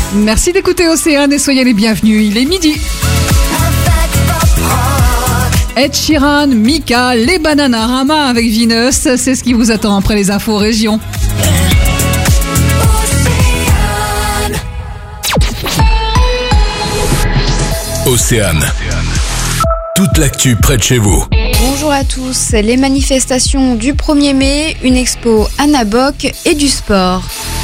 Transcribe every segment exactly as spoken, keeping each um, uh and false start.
Merci d'écouter Océane et soyez les bienvenus, il est midi. Ed Sheeran, Mika, les Bananarama avec Venus, c'est ce qui vous attend après les infos région. Océane. Toute l'actu près de chez vous. Bonjour à tous. Les manifestations du premier mai, une expo Anna Bock et du sport.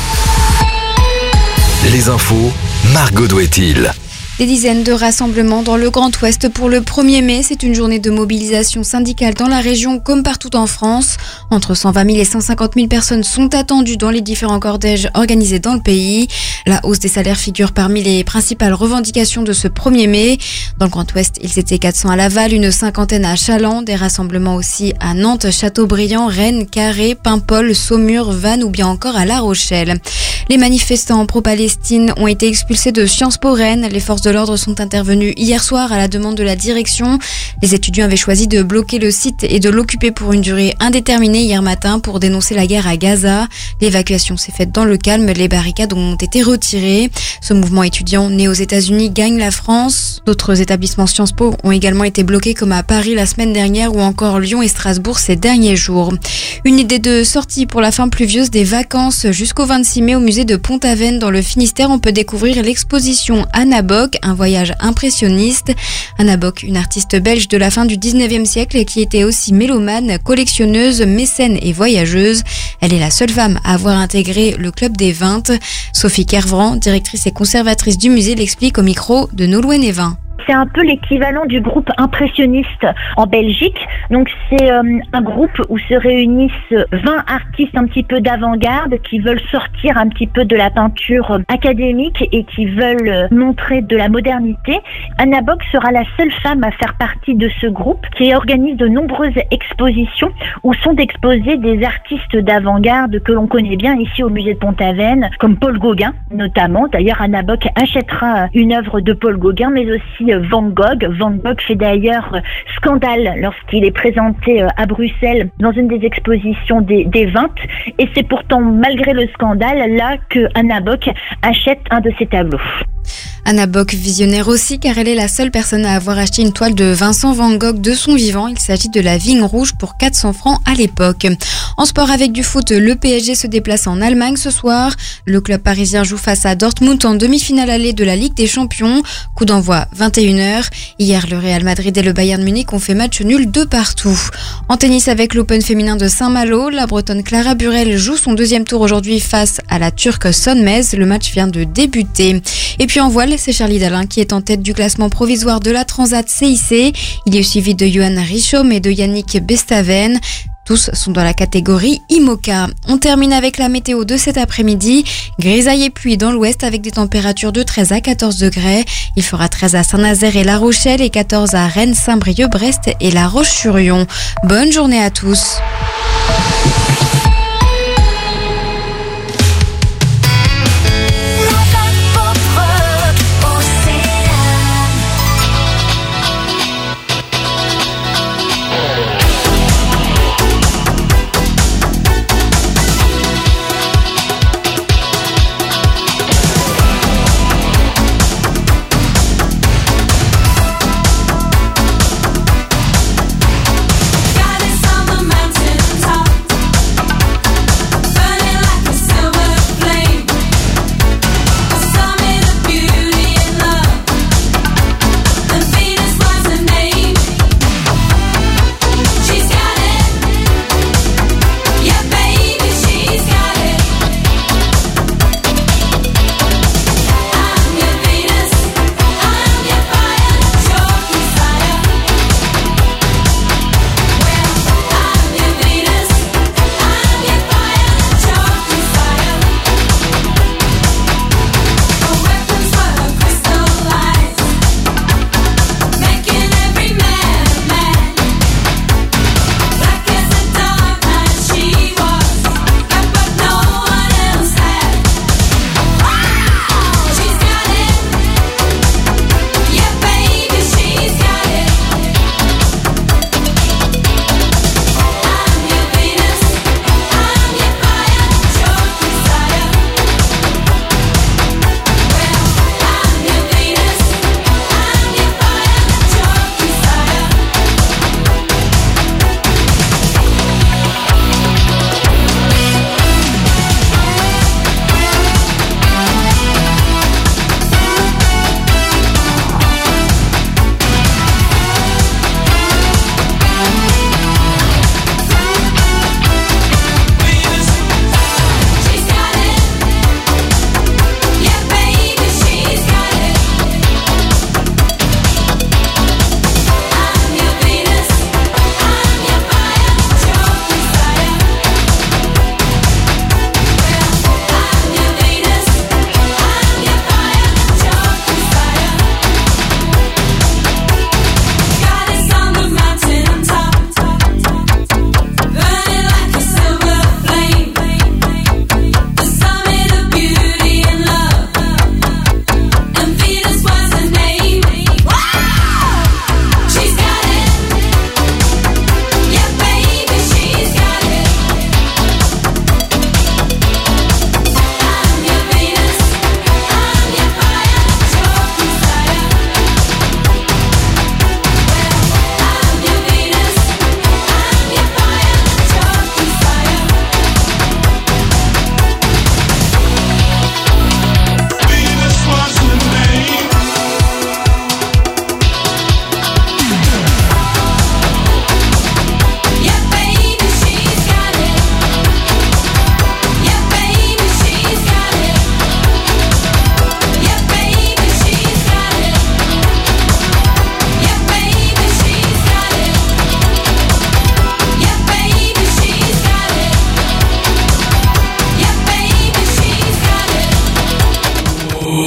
Les infos, Margot Douet-il. Des dizaines de rassemblements dans le Grand Ouest pour le premier mai. C'est une journée de mobilisation syndicale dans la région comme partout en France. Entre cent vingt mille et cent cinquante mille personnes sont attendues dans les différents cortèges organisés dans le pays. La hausse des salaires figure parmi les principales revendications de ce premier mai. Dans le Grand Ouest, ils étaient quatre cents à Laval, une cinquantaine à Challans. Des rassemblements aussi à Nantes, Châteaubriand, Rennes, Carhaix, Paimpol, Saumur, Vannes ou bien encore à La Rochelle. Les manifestants pro-Palestine ont été expulsés de Sciences Po Rennes. Les forces de l'ordre sont intervenues hier soir à la demande de la direction. Les étudiants avaient choisi de bloquer le site et de l'occuper pour une durée indéterminée hier matin pour dénoncer la guerre à Gaza. L'évacuation s'est faite dans le calme. Les barricades ont été retirées. Ce mouvement étudiant né aux États-Unis gagne la France. D'autres établissements Sciences Po ont également été bloqués comme à Paris la semaine dernière ou encore Lyon et Strasbourg ces derniers jours. Une idée de sortie pour la fin pluvieuse des vacances jusqu'au vingt-six mai au musée de Pont-Aven dans le Finistère. On peut découvrir l'exposition Anna Bock, un voyage impressionniste. Anna Bock, une artiste belge de la fin du dix-neuvième siècle qui était aussi mélomane, collectionneuse, mécène et voyageuse. Elle est la seule femme à avoir intégré le club des vingt. Sophie Kervran, directrice et conservatrice du musée, l'explique au micro de Nolwenn Evin. C'est un peu l'équivalent du groupe impressionniste en Belgique. Donc c'est euh, un groupe où se réunissent vingt artistes un petit peu d'avant-garde qui veulent sortir un petit peu de la peinture académique et qui veulent montrer de la modernité. Anna Bock sera la seule femme à faire partie de ce groupe qui organise de nombreuses expositions où sont exposés des artistes d'avant-garde que l'on connaît bien ici au musée de Pont-Aven, comme Paul Gauguin notamment. D'ailleurs, Anna Bock achètera une œuvre de Paul Gauguin, mais aussi Van Gogh. Van Gogh fait d'ailleurs scandale lorsqu'il est présenté à Bruxelles dans une des expositions des, des vingt. Et c'est pourtant malgré le scandale là que Anna Bock achète un de ses tableaux. Anna Bock, visionnaire aussi, car elle est la seule personne à avoir acheté une toile de Vincent Van Gogh de son vivant. Il s'agit de la Vigne Rouge pour quatre cents francs à l'époque. En sport avec du foot, le P S G se déplace en Allemagne ce soir. Le club parisien joue face à Dortmund en demi-finale allée de la Ligue des Champions. Coup d'envoi vingt et une heures. Hier, le Real Madrid et le Bayern Munich ont fait match nul de partout. En tennis avec l'Open féminin de Saint-Malo, la Bretonne Clara Burel joue son deuxième tour aujourd'hui face à la Turque Sönmez. Le match vient de débuter. Et puis en voile, c'est Charlie Dalin qui est en tête du classement provisoire de la Transat C I C. Il est suivi de Johan Richomme et de Yannick Bestaven. Tous sont dans la catégorie IMOCA. On termine avec la météo de cet après-midi. Grisaille et pluie dans l'ouest avec des températures de treize à quatorze degrés. Il fera treize à Saint-Nazaire et La Rochelle et quatorze à Rennes, Saint-Brieuc, Brest et La Roche-sur-Yon. Bonne journée à tous.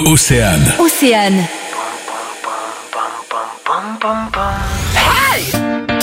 Océane. Océane. Hey!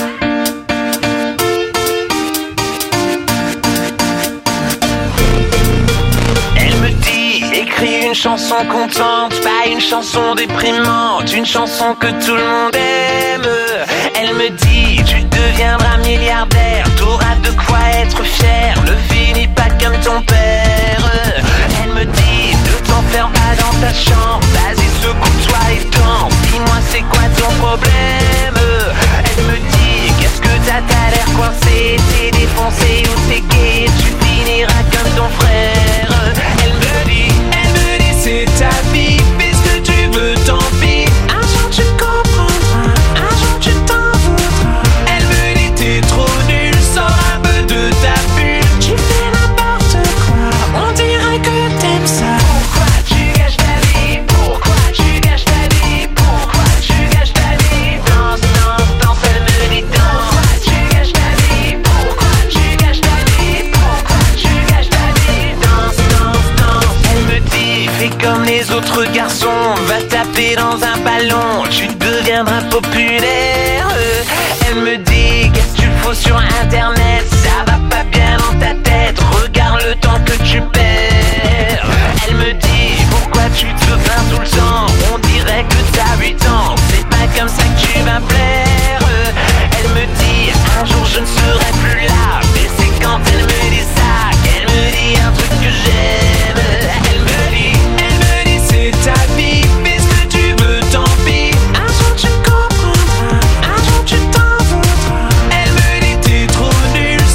Elle me dit, écris une chanson contente, pas une chanson déprimante, une chanson que tout le monde aime. Elle me dit, tu deviendras milliardaire, t'auras de quoi être fier, ne finis pas comme ton père. Elle me dit, ne t'enferme pas dans ta chambre, vas-y secoue-toi et danse, dis-moi c'est quoi ton problème. Elle me dit, qu'est-ce que t'as, t'as l'air coincé, t'es défoncé ou t'es gay, tu finiras comme ton frère. Elle me dit, elle me dit c'est ta vie, fais ce que tu veux, tant pis, un jour tu comprendras, un jour tu t'en voudras. Elle me dit t'es trop nul, sors un peu de ta bulle, tu fais n'importe quoi, on dirait que t'aimes ça. Pourquoi tu gâches ta vie, pourquoi tu gâches ta vie, pourquoi tu gâches ta vie. Danse, danse, danse, elle me dit danse. Pourquoi tu gâches ta vie, pourquoi tu gâches ta vie, pourquoi tu gâches ta vie. Danse, danse, danse. Elle me dit fais comme les autres garçons, va taper dans un ballon, tu deviendras populaire. Elle me dit qu'est-ce que tu fous sur internet, ça va pas bien dans ta tête, regarde le temps que tu perds. Elle me dit pourquoi tu te plains tout le temps, on dirait que t'as huit ans, c'est pas comme ça que tu vas plaire. Elle me dit un jour je ne serai plus là, mais c'est quand elle me dit ça qu'elle me dit un truc que j'aime. Elle me dit, elle me dit c'est ta vie, fais ce que tu veux, tant pis, un jour tu comprendras, un jour tu t'en voudras. Elle me dit t'es trop nul,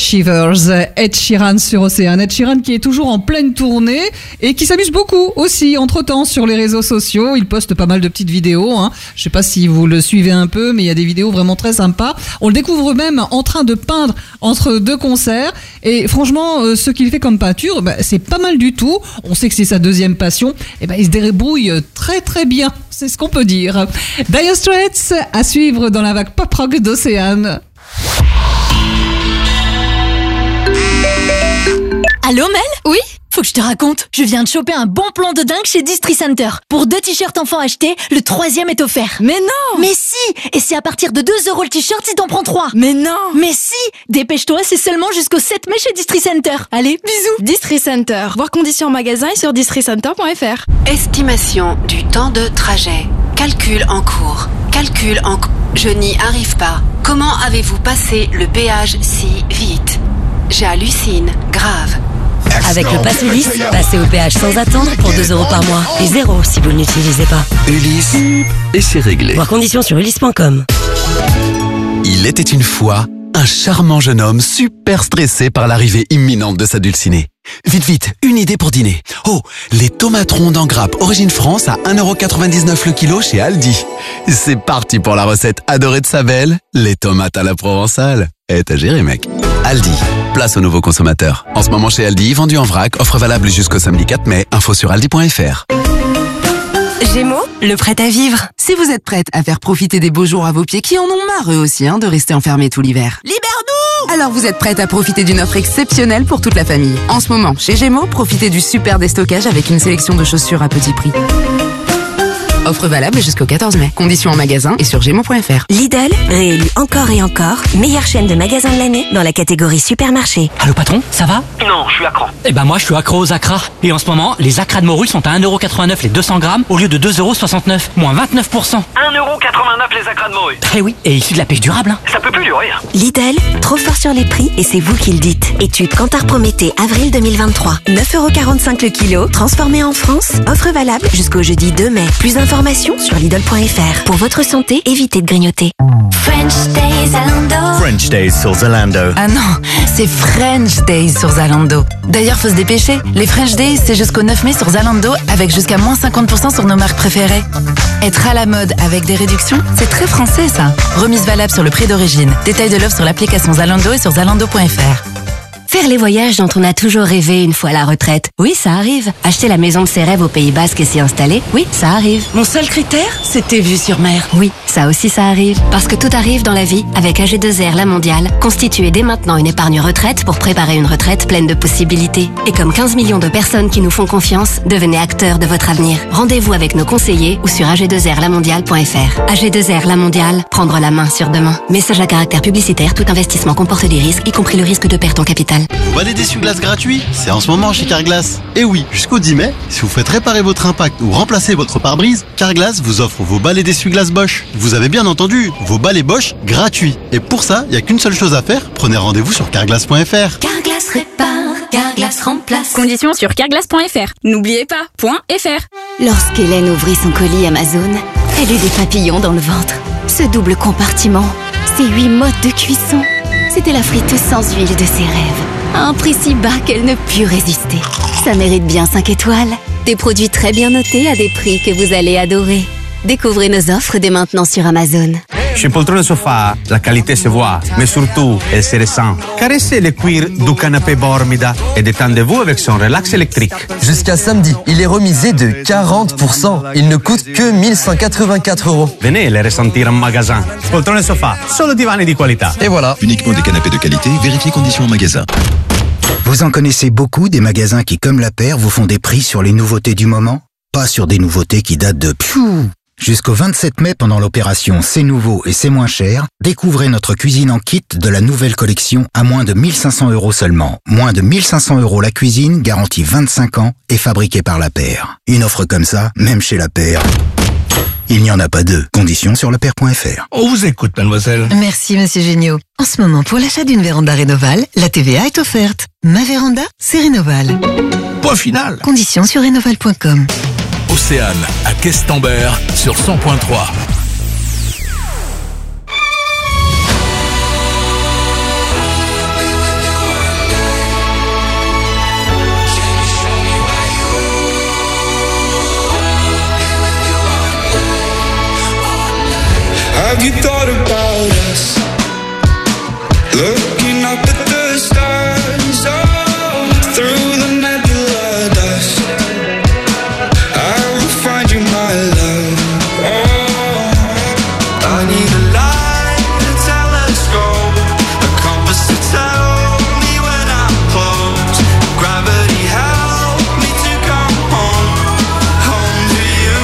Shivers, Ed Sheeran sur Océane. Ed Sheeran qui est toujours en pleine tournée et qui s'amuse beaucoup aussi entre-temps sur les réseaux sociaux. Il poste pas mal de petites vidéos. Hein. Je sais pas si vous le suivez un peu, mais il y a des vidéos vraiment très sympas. On le découvre même en train de peindre entre deux concerts. Et franchement, euh, ce qu'il fait comme peinture, bah, c'est pas mal du tout. On sait que c'est sa deuxième passion. Et ben, il se débrouille très très bien. C'est ce qu'on peut dire. Dire Straits à suivre dans la vague pop rock d'Océane. Allô Mel ? Oui ? Faut que je te raconte, je viens de choper un bon plan de dingue chez Distri Center. Pour deux t-shirts enfants achetés, le troisième est offert. Mais non! Mais si! Et c'est à partir de deux euros le t-shirt si t'en prends trois. Mais non! Mais si! Dépêche-toi, c'est seulement jusqu'au sept mai chez Distri Center. Allez, bisous! Distri Center. Voir conditions en magasin et sur distri center point f r. Estimation du temps de trajet. Calcul en cours. Calcul en cours. Je n'y arrive pas. Comment avez-vous passé le péage si vite? J'hallucine. Grave. Avec le Pass Ulysse, passez au péage sans attendre pour deux euros par mois et zéro si vous ne l'utilisez pas. Ulysse, et c'est réglé. Voir conditions sur ulysse point com. Il était une fois un charmant jeune homme super stressé par l'arrivée imminente de sa dulcinée. Vite, vite, une idée pour dîner. Oh, les tomates rondes en grappe Origine France à un euro quatre-vingt-dix-neuf le kilo chez Aldi. C'est parti pour la recette adorée de sa belle, les tomates à la provençale. Eh, t'as géré, mec. Aldi, place aux nouveaux consommateurs. En ce moment chez Aldi, vendu en vrac, offre valable jusqu'au samedi quatre mai. Info sur aldi point f r. Gémeaux, le prêt à vivre. Si vous êtes prête à faire profiter des beaux jours à vos pieds qui en ont marre eux aussi hein, de rester enfermés tout l'hiver. Libère-nous! Alors vous êtes prête à profiter d'une offre exceptionnelle pour toute la famille. En ce moment, chez Gémeaux, profitez du super déstockage avec une sélection de chaussures à petit prix. Offre valable jusqu'au quatorze mai. Conditions en magasin et sur gémeaux point f r. Lidl, réélu encore et encore, meilleure chaîne de magasins de l'année dans la catégorie supermarché. Allô patron, ça va? Non, je suis accro. Eh ben moi je suis accro aux acras. Et en ce moment, les acras de morue sont à un euro quatre-vingt-neuf les deux cents grammes au lieu de deux euros soixante-neuf, moins vingt-neuf pour cent. un euro quatre-vingt-neuf les acras de morue. Eh oui, et issu de la pêche durable. Hein. Ça peut plus durer. Lidl, trop fort sur les prix et c'est vous qui le dites. Étude Kantar Prométhée, avril deux mille vingt-trois. neuf euros quarante-cinq le kilo, transformé en France. Offre valable jusqu'au jeudi deux mai. Plus d'informations sur lidl point f r. Pour votre santé, évitez de grignoter. French Days Zalando. French Days sur Zalando. Ah non, c'est French Days sur Zalando. D'ailleurs, faut se dépêcher. Les French Days, c'est jusqu'au neuf mai sur Zalando avec jusqu'à moins cinquante pour cent sur nos marques préférées. Être à la mode avec des réductions, c'est très français ça. Remise valable sur le prix d'origine. Détail de l'offre sur l'application Zalando et sur zalando point f r. Faire les voyages dont on a toujours rêvé une fois à la retraite. Oui, ça arrive. Acheter la maison de ses rêves au Pays Basque et s'y installer. Oui, ça arrive. Mon seul critère, c'était vue sur mer. Oui, ça aussi ça arrive. Parce que tout arrive dans la vie avec A G deux R La Mondiale. Constituez dès maintenant une épargne retraite pour préparer une retraite pleine de possibilités. Et comme quinze millions de personnes qui nous font confiance, devenez acteurs de votre avenir. Rendez-vous avec nos conseillers ou sur a g deux r la mondiale point f r. A G deux R La Mondiale, prendre la main sur demain. Message à caractère publicitaire, tout investissement comporte des risques, y compris le risque de perte en capital. Vous balai d'essuie-glace gratuit, c'est en ce moment chez Carglass. Et oui, jusqu'au dix mai, si vous faites réparer votre impact ou remplacer votre pare-brise, Carglass vous offre vos balais d'essuie-glace Bosch. Vous avez bien entendu, vos balais Bosch gratuits. Et pour ça, il n'y a qu'une seule chose à faire, prenez rendez-vous sur carglass point f r. Carglass répare, Carglass remplace. Conditions sur carglass point f r. N'oubliez pas, .fr. Lorsqu'Hélène ouvrit son colis Amazon, elle eut des papillons dans le ventre. Ce double compartiment, ces huit modes de cuisson, c'était la friteuse sans huile de ses rêves. À un prix si bas qu'elle ne put résister. Ça mérite bien cinq étoiles. Des produits très bien notés à des prix que vous allez adorer. Découvrez nos offres dès maintenant sur Amazon. Chez Poltrone Sofa, la qualité se voit, mais surtout, elle se ressent. Caressez le cuir du canapé Bormida et détendez-vous avec son relax électrique. Jusqu'à samedi, il est remisé de quarante pour cent. Il ne coûte que mille cent quatre-vingt-quatre euros. Venez les ressentir en magasin. Poltrone Sofa, solo divani di qualità. Et voilà. Uniquement des canapés de qualité, vérifiez conditions en magasin. Vous en connaissez beaucoup des magasins qui, comme la paire, vous font des prix sur les nouveautés du moment? Pas sur des nouveautés qui datent de... Pfiou. Jusqu'au vingt-sept mai, pendant l'opération C'est nouveau et c'est moins cher, découvrez notre cuisine en kit de la nouvelle collection à moins de mille cinq cents euros seulement. Moins de mille cinq cents euros la cuisine, garantie vingt-cinq ans et fabriquée par la paire. Une offre comme ça, même chez la paire, il n'y en a pas deux. Conditions sur lepaire point f r. On vous écoute, mademoiselle. Merci, monsieur Géniaud. En ce moment, pour l'achat d'une véranda Rénoval, la T V A est offerte. Ma véranda, c'est Rénoval. Point final. Conditions sur rénoval point com. Océane à Questembert sur cent point trois. Have you thought about us? Looking up at the stars, oh, through the nebula dust, I will find you, my love. Oh, I need a light, a telescope, a compass to tell me when I'm close. Gravity help me to come home, home to you.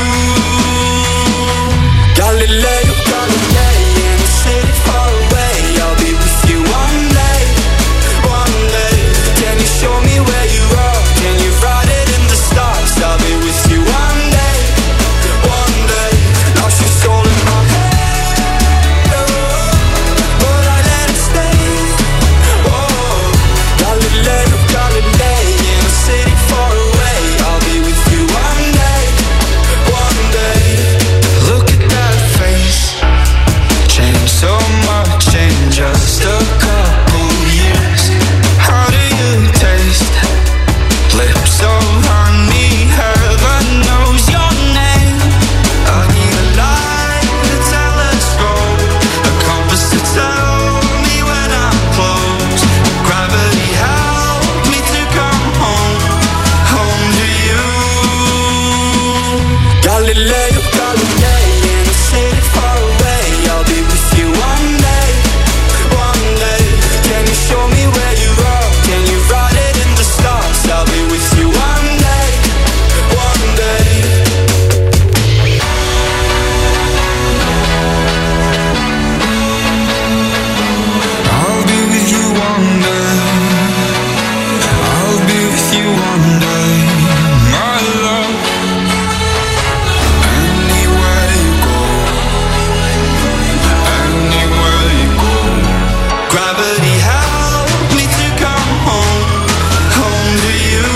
Galileo, Galilei, in a city far away, I'll be with you one day, one day. Can you show me where you are? Can you write it in the stars? I'll be with you one day, one day. Lost your soul in my head, oh, but I let it stay. Oh, Galileo, Galilei, in a city far away, I'll be with you one day, one day. Look at that face, changed so much in just a couple years. How do you taste? Lips so honey, heaven knows your name. I need a light, a telescope, a compass to tell me when I'm close. Gravity help me to come home, home to you. Galileo, Galilei, in a city far away, I'll be with you one day, one day. Can you show me where you are? Can you write it in the stars? I'll be with you one day, one day. I'll be with you one day, I'll be with you one day, my love. Anywhere you go, anywhere you go. Gravity help me to come home, home to you.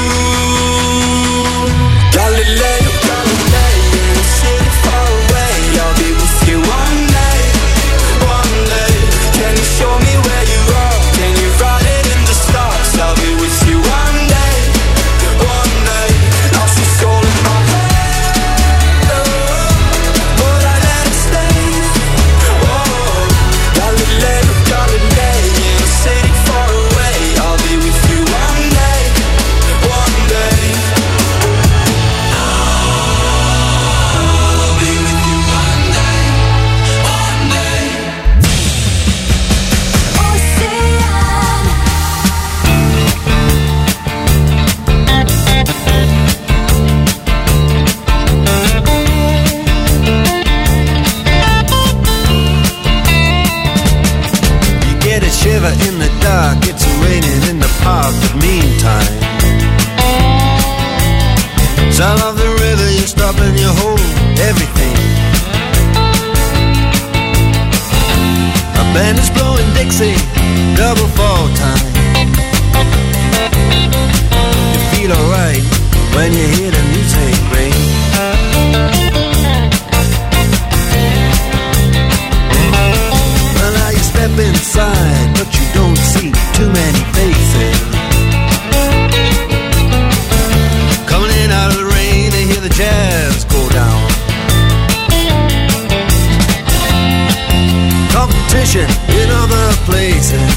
Galileo, Galilei, in a city far away, I'll be with you one day, one day. Can you show me where you are? Can you write it in the stars? I'll be with you one day, one day. Lost your soul in my head, oh, but I let it stay. Oh, Galileo, Galilei, in a city far away, I'll be with you one day, one day. I'll be with you one day, one day. You get a shiver in the dark, it's raining in the park, but meantime, sound of the river, you stop and you hold everything. A band is blowing Dixie, double fall time. You feel alright when you hear the music ring. Well, now you step inside, but you don't see too many faces. Coming in out of the rain, they hear the jazz go down. Competition in other places,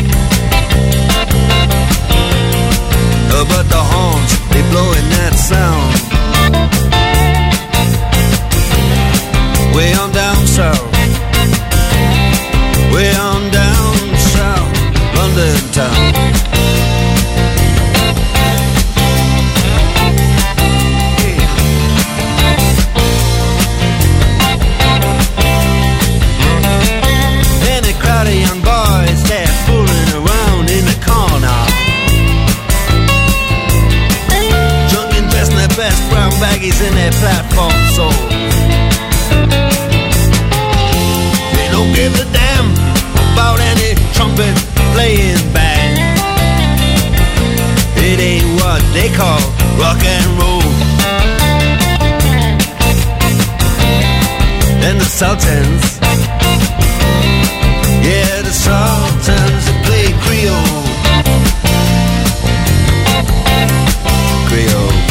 oh, but the horns, they blowing that sound. Way on down south, way on down south, London town. And a crowd of young boys, they're fooling around in the corner, drunken, dressed in their best brown baggies in their platform soles. They don't give a damn about any trumpet playing band. It ain't what they call rock and roll. And the Sultans, yeah, the Sultans, they play Creole. Creole.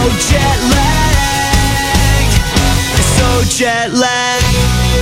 jet lagged, so jet lagged.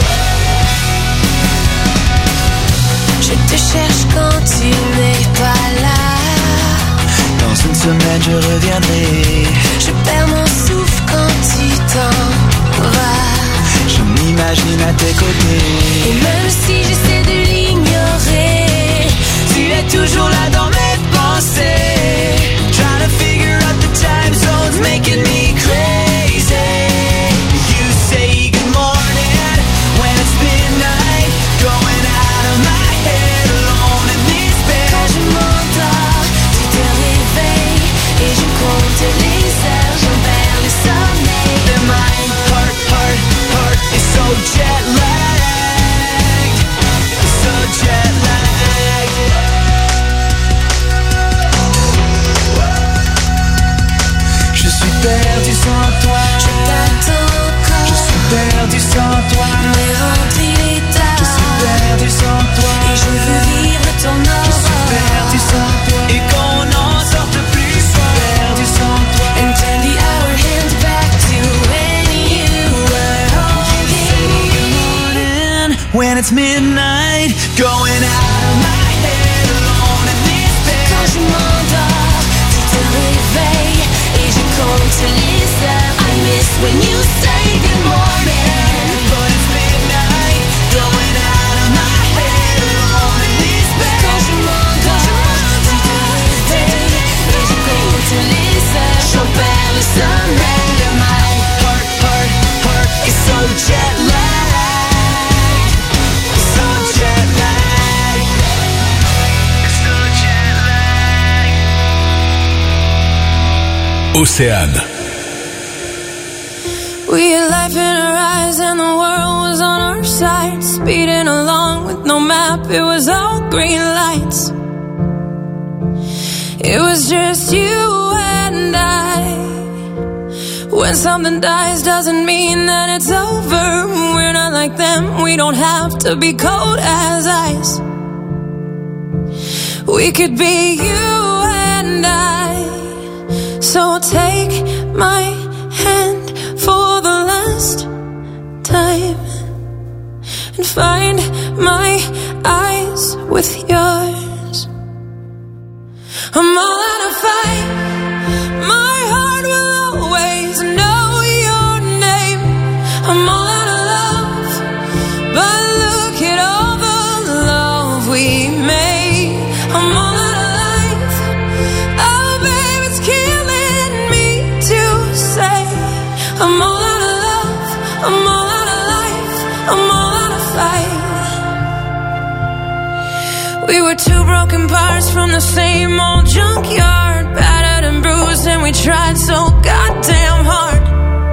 Je te cherche quand tu n'es pas là. Dans une semaine je reviendrai. Je perds mon souffle quand tu t'en vas. Je m'imagine à tes côtés. Et même si j'essaie de l'ignorer, tu es toujours là dans mes pensées. Trying to figure out the time zones making me crazy. You say good morning when it's midnight, going out of my head alone in this bed. Quand je m'endors, tu te réveilles et je compte les heures, j'en perds le sommeil. The mind, heart, heart, heart is so jet lagged, so jet lagged. Je suis perdu sans toi. Je t'attends encore. Je suis perdu sans toi. Mais rentre, il est tard. Je suis perdu sans toi. Et je veux vivre ton aurore. Je suis perdu sans toi. Et qu'on n'en sorte plus. Je suis perdu sans toi. And turn the hour hands back to when you were holding. When it's midnight, going out of my head alone in this bed. Quand je m'endors, tu te réveilles et je compte les heures. I miss when you say good morning. But it's midnight, going out of my head alone in this bed. Quand je m'endors, tu te réveilles et je compte les heures. J'en perds le sommeil. The mind, heart, heart, heart is so jet lagged, so jet lagged, so jet lagged. Océane. We had life in our eyes and the world was on our side. Speeding along with no map, it was all green lights. It was just you and I. When something dies doesn't mean that it's over. We're not like them, we don't have to be cold as ice. We could be you and I. So take my hand for the last time and find my eyes with yours. I'm all out of fight. My heart will always know your name. I'm all out of love, but look at all the love we made. I'm all out of life. Oh, babe, it's killing me to say. I'm all out of love. I'm all out of life. I'm all out of fight. We were two broken parts from the same old junkyard, battered and bruised, and we tried so goddamn hard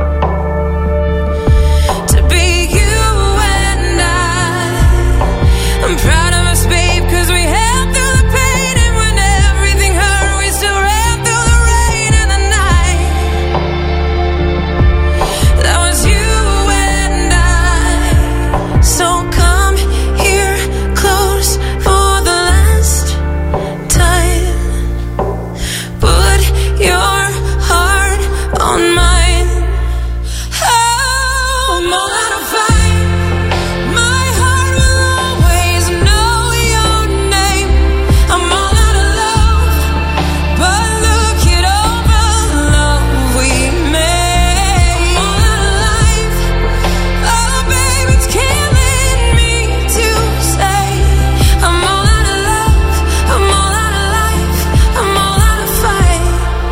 to be you and I. I'm proud of us, babe, cause we held through the pain, and when everything hurt, we still ran through the rain and the night. That was you and I. So come here close for the last time. Put your heart on mine. Oh, I'm all out of fight. My heart will always know your name. I'm all out of love, but look at all the love we made. I'm all out of life. Oh, babe, it's killing me to say. I'm all out of love. I'm all out of life. I'm all out of fight.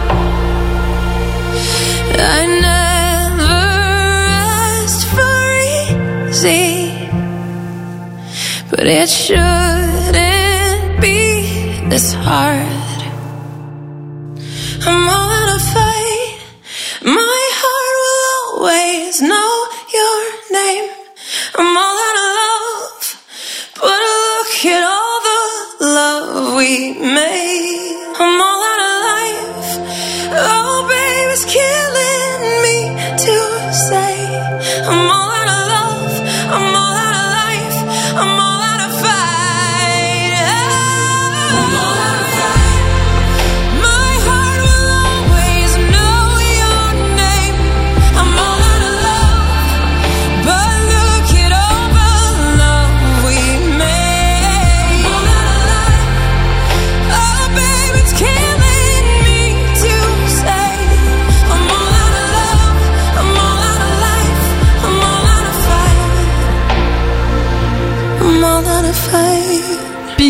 I never asked for easy, but it shouldn't be this hard. I'm all out of fight. My heart will always know your name. I'm all out of love, but look at all the love we made. I'm all out of life. Oh, babe, it's killing me to say. I'm all out of love. I'm all out of life. I'm all out of fight. Oh, I'm all out of fight. My heart will always know your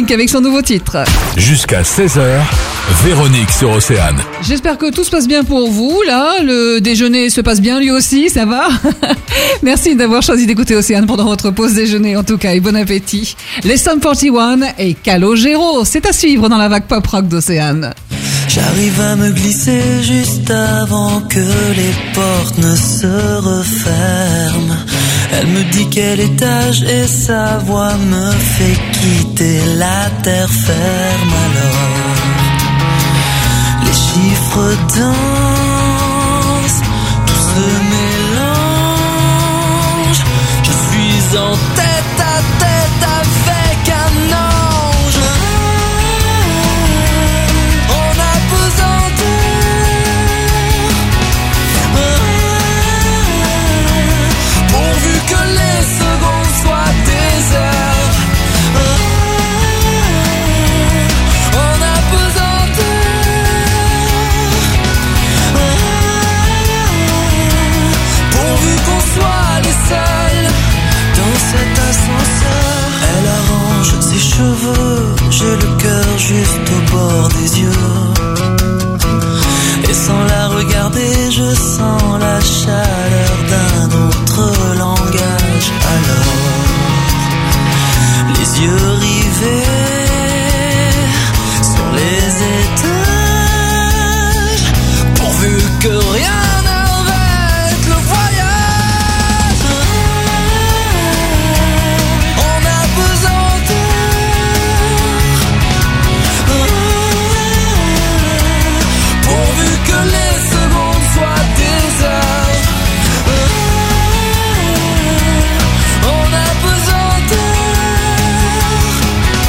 Pink avec son nouveau titre. Jusqu'à seize heures, Véronique sur Océane. J'espère que tout se passe bien pour vous, là. Le déjeuner se passe bien lui aussi, ça va? Merci d'avoir choisi d'écouter Océane pendant votre pause déjeuner, en tout cas, et bon appétit. Les Sum quarante et un et Calogero, c'est à suivre dans la vague pop rock d'Océane. J'arrive à me glisser juste avant que les portes ne se referment. Elle me dit quel étage et sa voix me fait quitter la terre ferme. Alors les chiffres dansent, tout se mélange. Je suis en tête à tête avec un ange. On a besoin d'eux, pourvu que les secondes soient des heures. On a besoin d'eux, pourvu qu'on soit les seuls dans cet ascenseur. Elle arrange ses cheveux, j'ai le cœur juste au bord des yeux. Et sans la regarder, je sens la chaleur d'un autre langage. Alors, les yeux rivés sur les étages, pourvu que rien n'arrête le voyage. On a besoin d'eux, pourvu que les secondes soient des heures. On a besoin d'eux,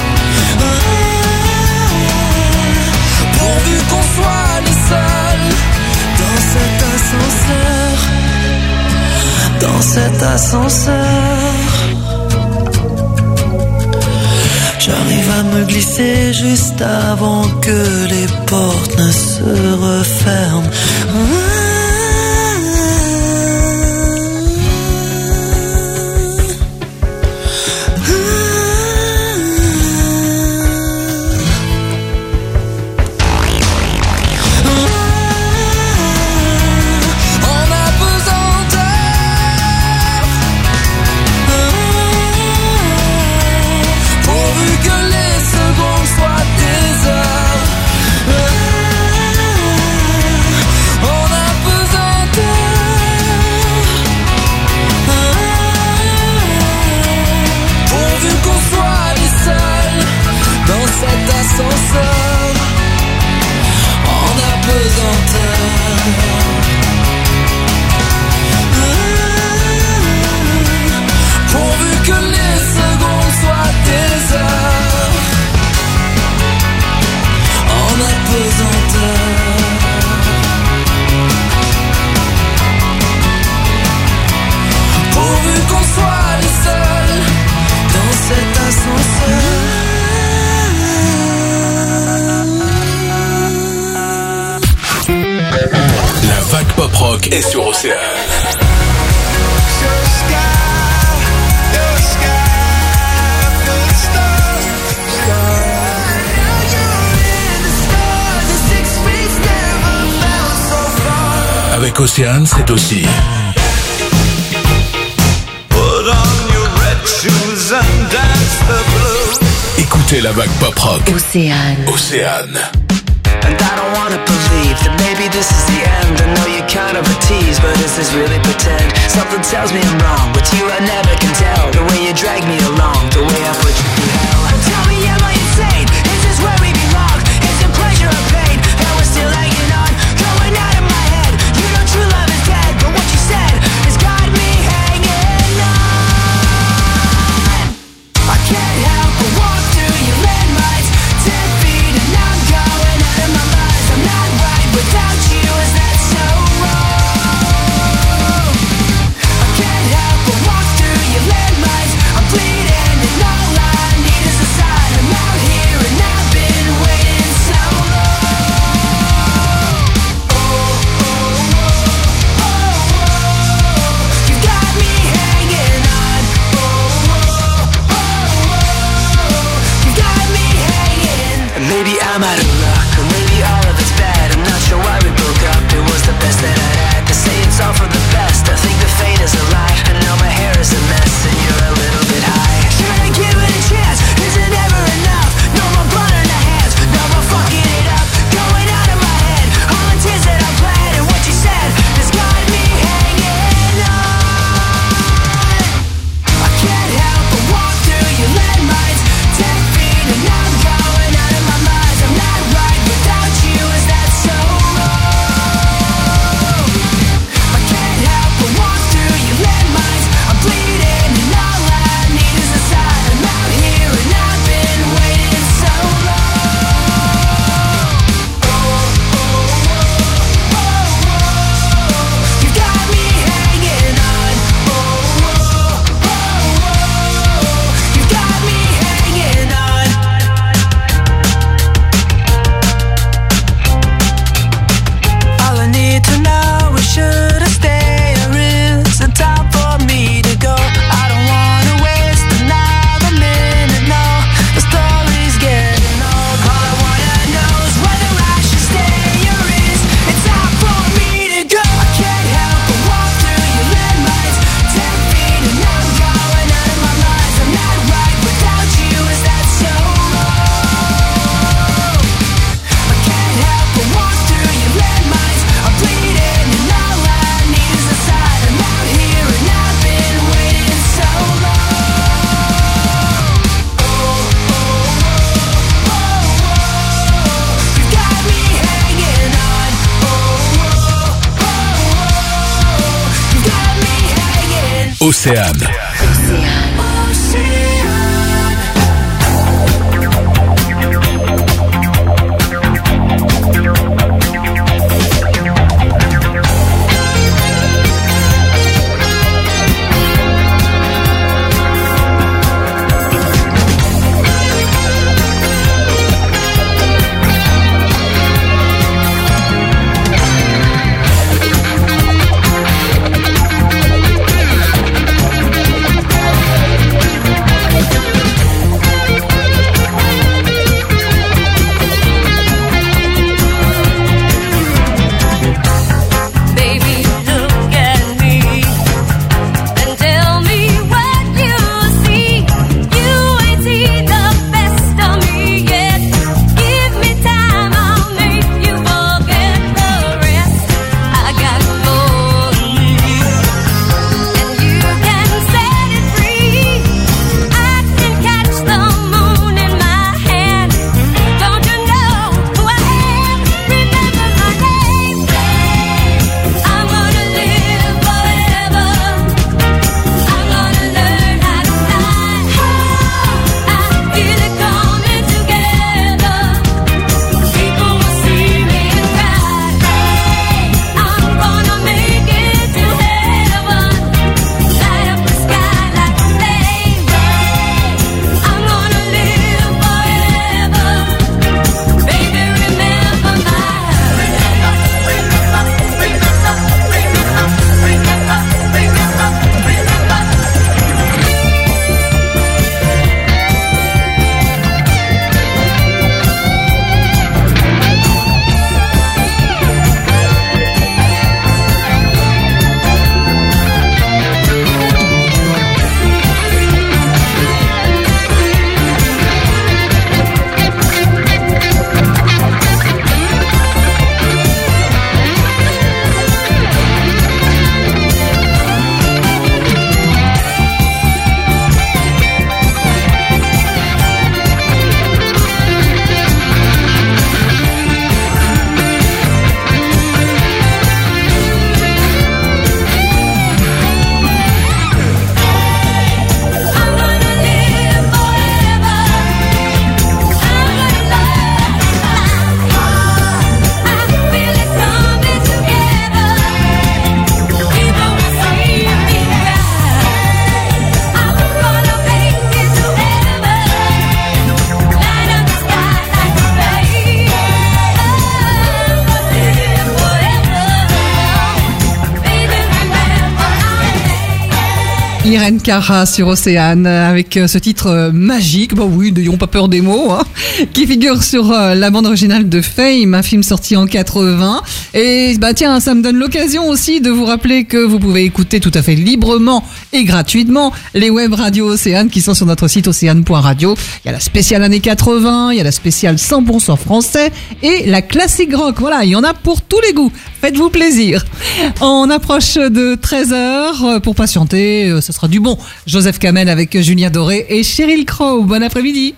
pourvu qu'on soit les seuls dans cet ascenseur, dans cet ascenseur. J'arrive à me glisser juste avant que les portes ne se referment. On a besoin d'eux, pourvu que les secondes soient des heures. On a besoin d'eux, pourvu qu'on soit les seuls dans cet ascenseur. On a besoin d'eux, pourvu que les secondes soient des heures. On a besoin d'eux, pourvu qu'on soit les seuls dans cet ascenseur. La vague pop rock est sur Océane. Avec Océane, c'est aussi écoutez la vague pop rock. Océane. Océane. And I don't wanna believe that maybe this is the end. I know you're kind of a tease, but is this really pretend? Something tells me I'm wrong. With you I never can tell. The way you drag me along, the way I put you through hell. And tell me, am I insane? Is this where we belong? Is it pleasure or pain? And we're still hanging on, going out of my head. You know true love is dead, but what you said has got me hanging on. I can't help but walk through your landmines, ten feet and I'm going out of my mind. I'm not right without you, is that so wrong? I can't help but walk through your landmines, I'm bleeding and all I Océane. Irène Cara sur Océane avec ce titre magique, bah oui, n'ayons pas peur des mots, hein, qui figure sur la bande originale de Fame, un film sorti en quatre-vingts. Et bah tiens, ça me donne l'occasion aussi de vous rappeler que vous pouvez écouter tout à fait librement et gratuitement les web radios Océane qui sont sur notre site océane point radio. Il y a la spéciale années quatre-vingts, il y a la spéciale cent pour cent français et la classique rock. Voilà, il y en a pour tous les goûts. Faites-vous plaisir. On approche de treize heures pour patienter. Ce sera du bon. Joseph Kamel avec Julien Doré et Sheryl Crow. Bon après-midi.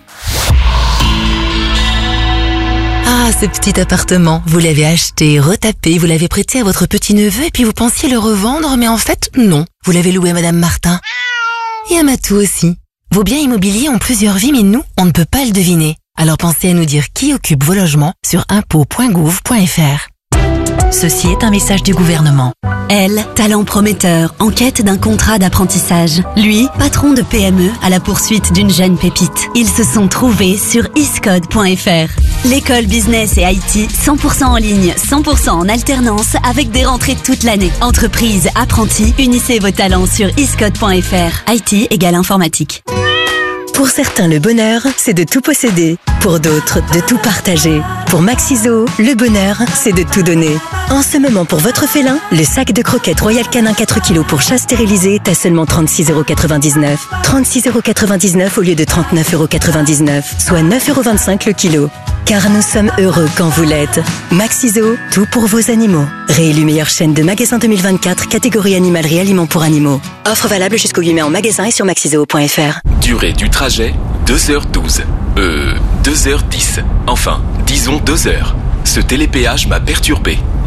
Ah, ce petit appartement, vous l'avez acheté, retapé, vous l'avez prêté à votre petit-neveu et puis vous pensiez le revendre, mais en fait, non. Vous l'avez loué à Madame Martin. Et à Matou aussi. Vos biens immobiliers ont plusieurs vies, mais nous, on ne peut pas le deviner. Alors pensez à nous dire qui occupe vos logements sur impôts point gouv point fr. Ceci est un message du gouvernement. Elle, talent prometteur, en quête d'un contrat d'apprentissage. Lui, patron de P M E à la poursuite d'une jeune pépite. Ils se sont trouvés sur iscode point fr. L'école business et I T, cent pour cent en ligne, cent pour cent en alternance, avec des rentrées toute l'année. Entreprise, apprentis, unissez vos talents sur iscode point fr. I T égale informatique. Pour certains, le bonheur, c'est de tout posséder. Pour d'autres, de tout partager. Pour Maxiso, le bonheur, c'est de tout donner. En ce moment, pour votre félin, le sac de croquettes Royal Canin quatre kilos pour chat stérilisé est à seulement trente-six euros quatre-vingt-dix-neuf. trente-six euros quatre-vingt-dix-neuf au lieu de trente-neuf euros quatre-vingt-dix-neuf, soit neuf euros vingt-cinq le kilo. Car nous sommes heureux quand vous l'êtes. Maxiso, tout pour vos animaux. Réélu meilleure chaîne de magasins deux mille vingt-quatre, catégorie animalerie aliments pour animaux. Offre valable jusqu'au huit mai en magasin et sur maxiso point fr. Durée du trajet, deux heures douze. Euh, deux heures dix. Enfin, disons deux heures. Ce télépéage m'a perturbé.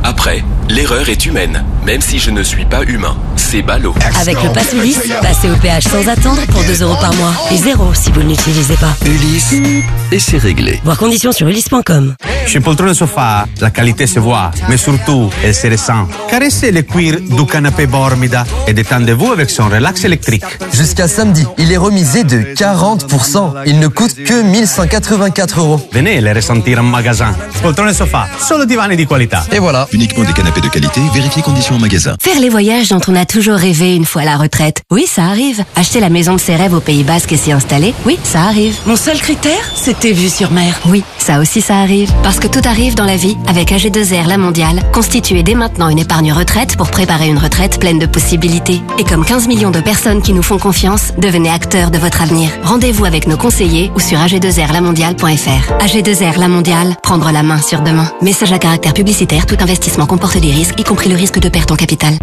Après, l'erreur est humaine, même si je ne suis pas humain. C'est ballot. Avec le pass Ulysse, passez au péage sans attendre pour deux euros par mois. Et zéro si vous ne l'utilisez pas. Ulysse, et c'est réglé. Voir conditions sur ulysse point com. Chez Poltrone Sofa, la qualité se voit, mais surtout, elle se ressent. Caressez le cuir du canapé Bormida et détendez-vous avec son relax électrique. Jusqu'à samedi, il est remisé de quarante pour cent. Il ne coûte que mille cent quatre-vingt-quatre euros. Venez les ressentir en magasin. Poltrone Sofa, solo divani di qualità. Et voilà. Uniquement des canapés de qualité, vérifiez conditions en magasin. Faire les voyages dont on a toujours rêvé une fois à la retraite. Oui, ça arrive. Acheter la maison de ses rêves au Pays Basque et s'y installer. Oui, ça arrive. Mon seul critère, c'était vue sur mer. Oui, ça aussi ça arrive. Parce que tout arrive dans la vie avec A G deux R La Mondiale. Constituez dès maintenant une épargne retraite pour préparer une retraite pleine de possibilités. Et comme quinze millions de personnes qui nous font confiance, devenez acteurs de votre avenir. Rendez-vous avec nos conseillers ou sur a g deux r la mondiale point f r. A G deux R La Mondiale, prendre la main sur demain. Message à caractère publicitaire, tout investissement comporte des risques, y compris le risque de perte en capital.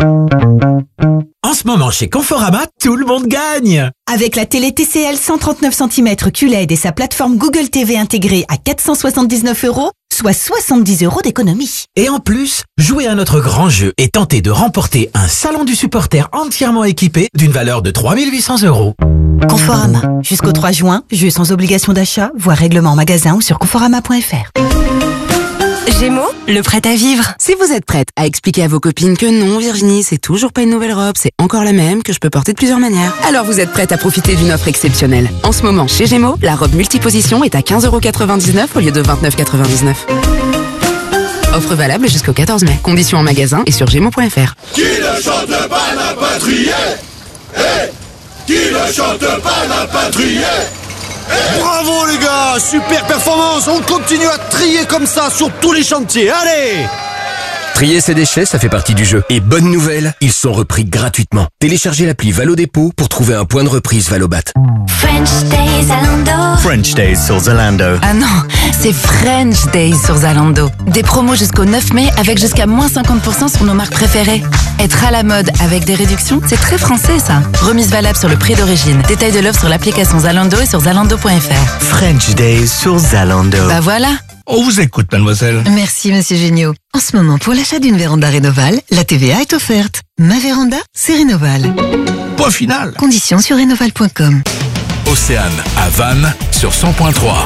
En ce moment, chez Conforama, tout le monde gagne! Avec la télé T C L cent trente-neuf centimètres Q L E D et sa plateforme Google T V intégrée à quatre cent soixante-dix-neuf euros, soit soixante-dix euros d'économie. Et en plus, jouez à notre grand jeu et tentez de remporter un salon du supporter entièrement équipé d'une valeur de trois mille huit cents euros. Conforama. Jusqu'au trois juin, jeu sans obligation d'achat, voire règlement en magasin ou sur conforama point f r. Gémeaux, le prêt à vivre. Si vous êtes prête à expliquer à vos copines que non, Virginie, c'est toujours pas une nouvelle robe, c'est encore la même, que je peux porter de plusieurs manières, alors vous êtes prête à profiter d'une offre exceptionnelle. En ce moment, chez Gémeaux, la robe multiposition est à quinze euros quatre-vingt-dix-neuf au lieu de vingt-neuf euros quatre-vingt-dix-neuf. Offre valable jusqu'au quatorze mai. Conditions en magasin et sur gémeaux point f r. Qui ne chante pas n'a pas trié. Hey, qui ne chante pas n'a pas trié. Bravo les gars, super performance, on continue à trier comme ça sur tous les chantiers, allez! Trier ses déchets, ça fait partie du jeu. Et bonne nouvelle, ils sont repris gratuitement. Téléchargez l'appli Valo Dépôt pour trouver un point de reprise Valobat. French Days Zalando. French Days sur Zalando. Ah non, c'est French Days sur Zalando. Des promos jusqu'au neuf mai avec jusqu'à moins cinquante pour cent sur nos marques préférées. Être à la mode avec des réductions, c'est très français ça. Remise valable sur le prix d'origine. Détail de l'offre sur l'application Zalando et sur zalando point f r. French Days sur Zalando. Bah voilà. On vous écoute, mademoiselle. Merci, monsieur Géniaux. En ce moment, pour l'achat d'une véranda Rénoval, la T V A est offerte. Ma véranda, c'est Rénoval. Point final. Conditions sur rénoval point com. Océane à Vannes sur cent point trois.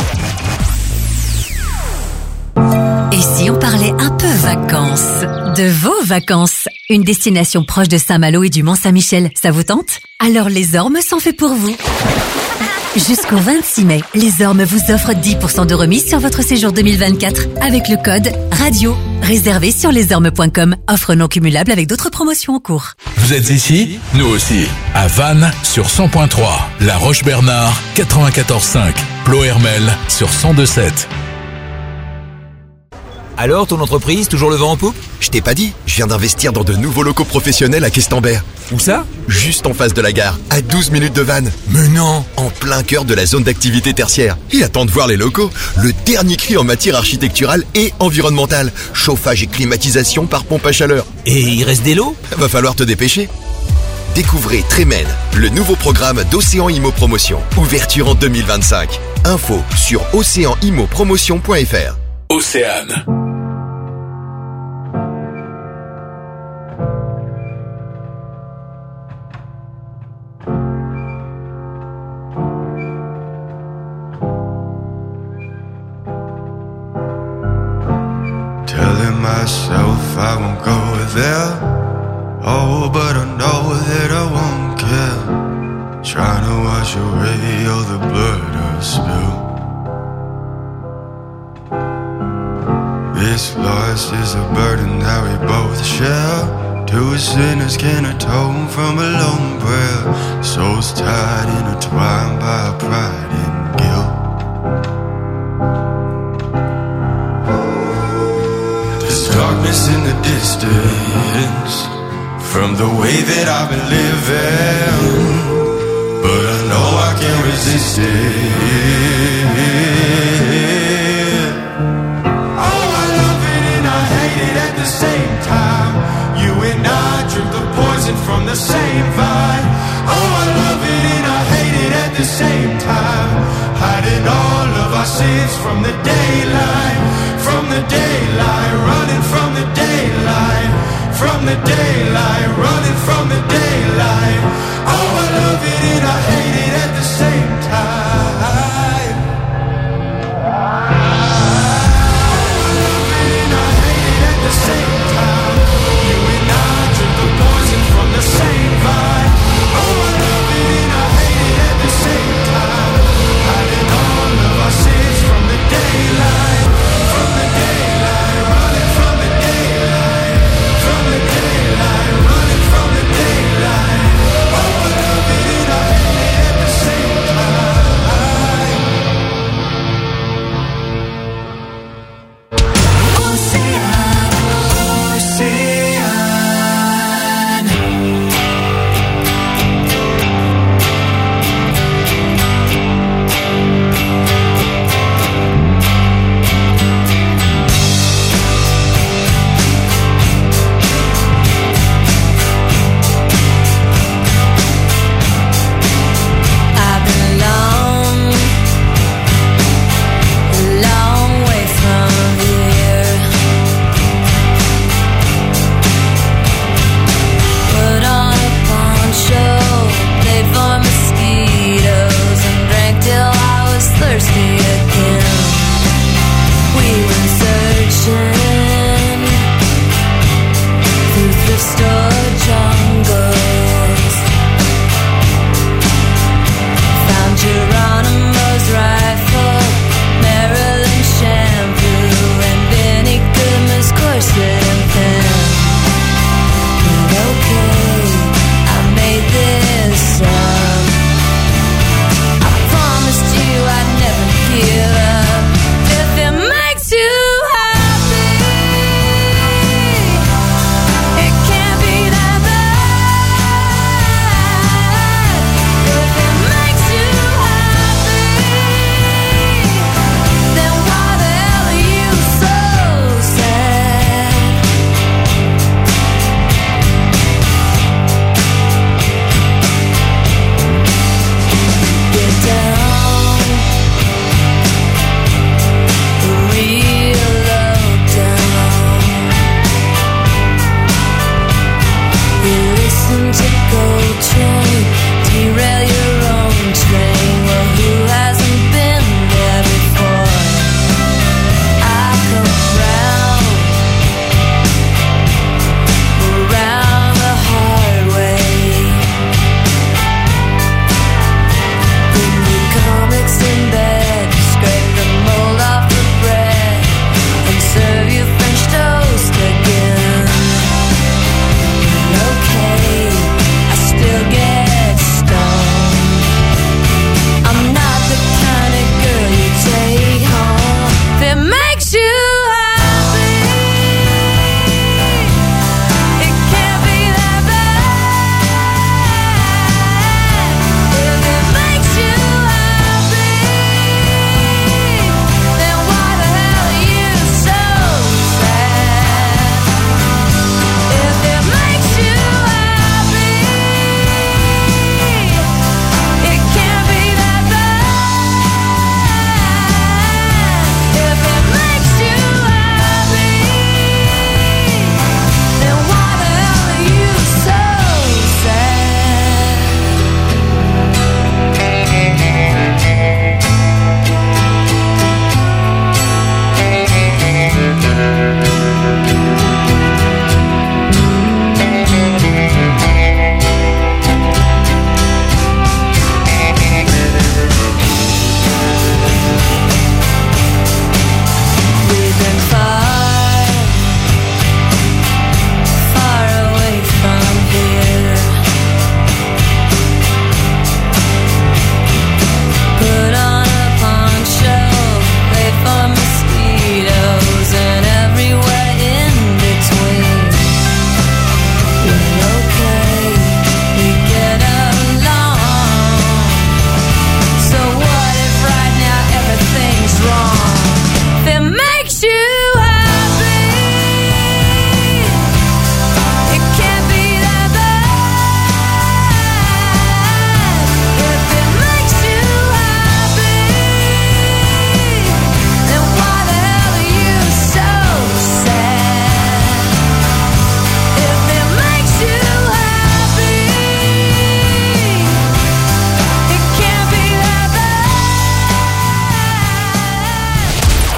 Et si on parlait un peu vacances? De vos vacances? Une destination proche de Saint-Malo et du Mont-Saint-Michel, ça vous tente? Alors les Ormes sont faits pour vous. Jusqu'au vingt-six mai, les Ormes vous offrent dix pour cent de remise sur votre séjour deux mille vingt-quatre avec le code RADIO. Réservé sur les ormes point com. Offre non cumulable avec d'autres promotions en cours. Vous êtes ici? Nous aussi. À Vannes sur cent point trois. La Roche-Bernard quatre-vingt-quatorze cinq. Ploërmel sur cent deux sept. Alors, ton entreprise, toujours le vent en poupe? Je t'ai pas dit, je viens d'investir dans de nouveaux locaux professionnels à Questembert. Où ça? Juste en face de la gare, à douze minutes de Vannes. Mais non! En plein cœur de la zone d'activité tertiaire. Et attends de voir les locaux. Le dernier cri en matière architecturale et environnementale. Chauffage et climatisation par pompe à chaleur. Et il reste des lots? Va falloir te dépêcher. Découvrez Trémen, le nouveau programme d'Océan Immo Promotion. Ouverture en deux mille vingt-cinq. Info sur océan immo promotion point f r. Océane. Telling myself I won't go there. Oh, but I know that I won't care. Trying to wash away all the blood I've spilled. This loss is a burden that we both share. Two sinners can atone from a lone prayer. Souls tied, intertwined by pride and guilt. There's darkness in the distance from the way that I've been living, but I know I can't resist it. At the same time, you and I drink the poison from the same vine. Oh, I love it and I hate it at the same time, hiding all of our our sins from the daylight, from the daylight, running from the daylight, from the daylight, running from the daylight. Oh, I love it and I hate it at the same time. Oh, I love it and I hate it at the same time. You and I drink the poison from the same vine. Oh, I love it and I hate it at the same time. Hiding all of our sins from the daylight, from the daylight, running from the daylight, from the daylight, running from the daylight. Oh, I love it and I hate it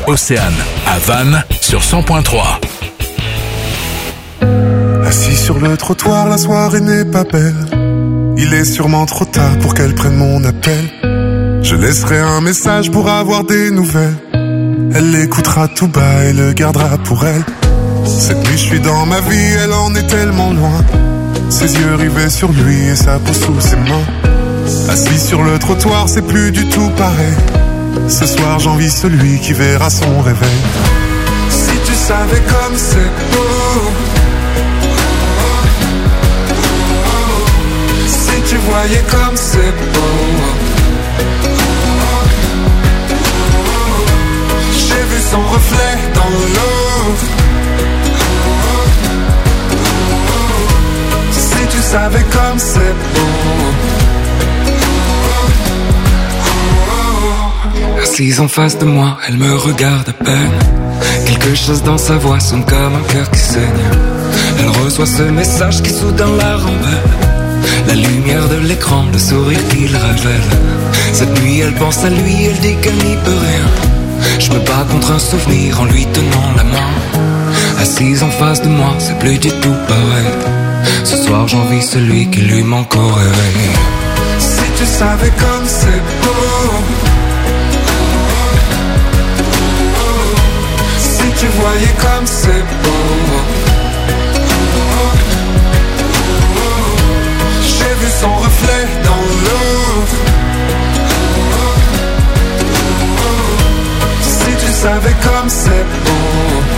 Océane, à Vannes, sur cent point trois. Assis sur le trottoir, la soirée n'est pas belle. Il est sûrement trop tard pour qu'elle prenne mon appel. Je laisserai un message pour avoir des nouvelles. Elle l'écoutera tout bas et le gardera pour elle. Cette nuit je suis dans ma vie, elle en est tellement loin. Ses yeux rivés sur lui et sa peau sous ses mains. Assis sur le trottoir, c'est plus du tout pareil. Ce soir j'envie celui qui verra son réveil. Si tu savais comme c'est beau, si tu voyais comme c'est beau. J'ai vu son reflet dans l'eau. Si tu savais comme c'est beau. Assise en face de moi, elle me regarde à peine. Quelque chose dans sa voix sonne comme un cœur qui saigne. Elle reçoit ce message qui soudain la rembelle. La lumière de l'écran, le sourire qu'il révèle. Cette nuit elle pense à lui, elle dit qu'elle n'y peut rien. Je me bats contre un souvenir en lui tenant la main. Assise en face de moi, c'est plus du tout pareil. Ce soir j'envie celui qui lui manque au réveil. Si tu savais comme c'est beau, si tu voyais comme c'est beau. J'ai vu son reflet dans l'eau. Si tu savais comme c'est beau.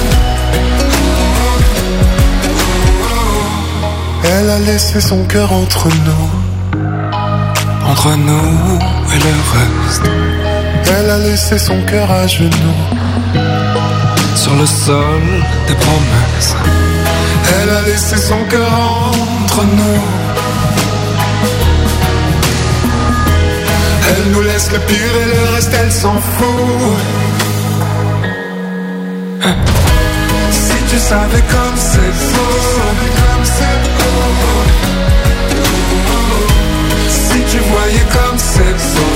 Elle a laissé son cœur entre nous. Entre nous et le reste. Elle a laissé son cœur à genoux. Sur le sol des promesses. Elle a laissé son cœur entre nous. Elle nous laisse le pire et le reste elle s'en fout. Si tu savais comme c'est beau. Si tu voyais comme c'est beau.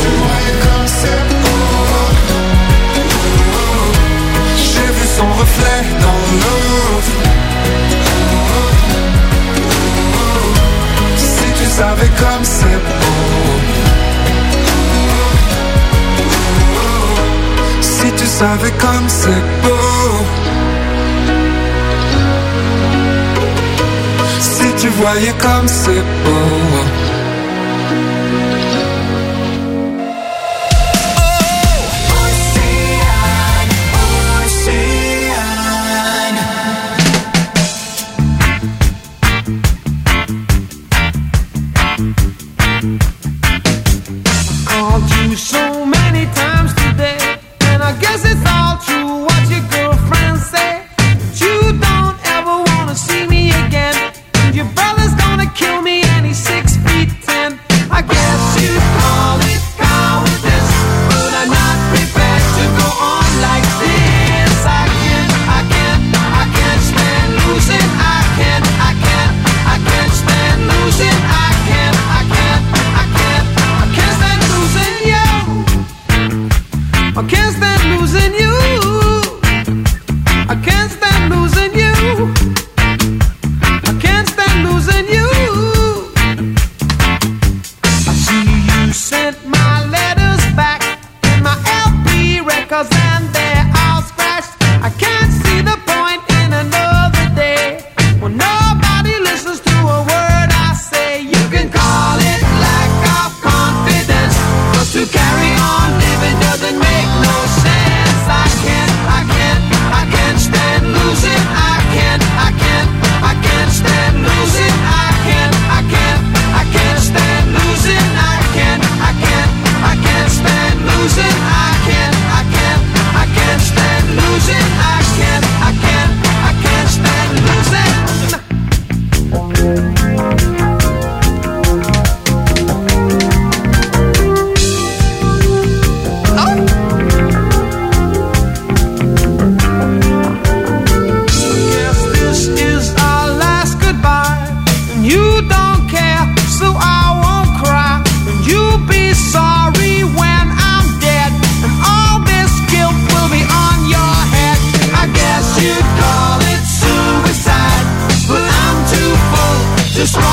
J'ai vu son reflet dans l'eau. Si tu savais comme c'est beau. Si tu savais comme c'est beau. Si tu voyais comme c'est beau. I can't just want